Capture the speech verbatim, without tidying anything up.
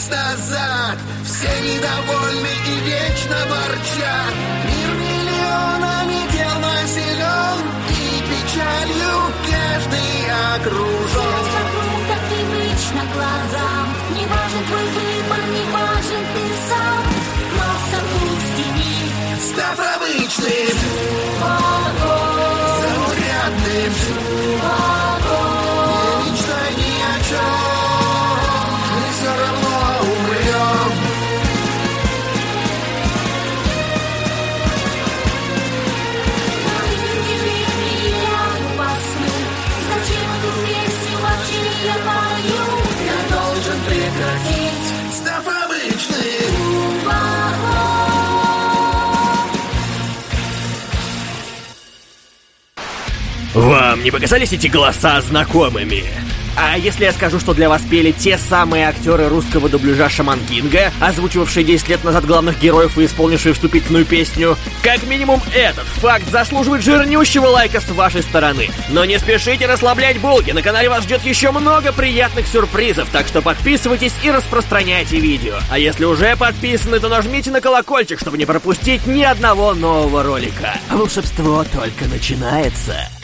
месяц назад. Все недовольны и вечно ворчат. Мир миллионами дел населен, и печалью каждый окружен. Сердце вокруг так привычно глазам. Не важен твой выбор, не важен ты сам. Просто пустями, Став обычным, огонь, заурядным, огонь. не мечтай ни о чем, мы все равно умрем. Зачем эту песню вообще я пою? Я должен прекратить, став обычным. Вам не показались эти голоса знакомыми? А если я скажу, что для вас пели те самые актеры русского дубляжа Шаман Кинга, озвучивавшие десять лет назад главных героев и исполнившие вступительную песню? Как минимум этот факт заслуживает жирнющего лайка с вашей стороны. Но не спешите расслаблять булки, на канале вас ждет еще много приятных сюрпризов, так что подписывайтесь и распространяйте видео. А если уже подписаны, то нажмите на колокольчик, чтобы не пропустить ни одного нового ролика. Волшебство только начинается.